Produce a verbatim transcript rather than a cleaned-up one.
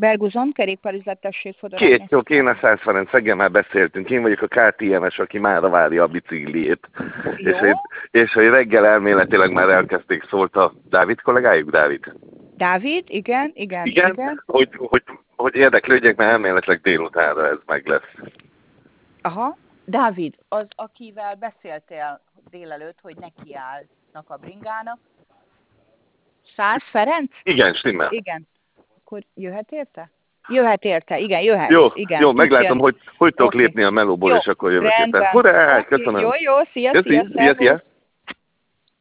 Berguzon, kerékpárüzlettesség Két, Fodorányos. jó, én a Szász Ferenc, Szeggel már beszéltünk, én vagyok a ká té em es, aki mára várja a bicikliét. És hogy, és hogy reggel elméletileg már elkezdték, szólt a Dávid kollégájuk, Dávid? Dávid, igen, igen, igen. igen. Hogy, hogy, hogy érdeklődjek, mert elméletileg délutánra ez meg lesz. Aha, Dávid, az, akivel beszéltél délelőtt, hogy nekiállnak a bringának. Szász Ferenc? Igen, stimmel. Igen. Akkor jöhet érte? Jöhet érte, igen, jöhet. Jó, igen, jó, meglátom, hogy hogy tudok okay. lépni a melóból, jó, és akkor jövök rendben. érte. Hurrá, Okay. köszönöm. Jó, jó, szia, Köszi, szia, szia, szia.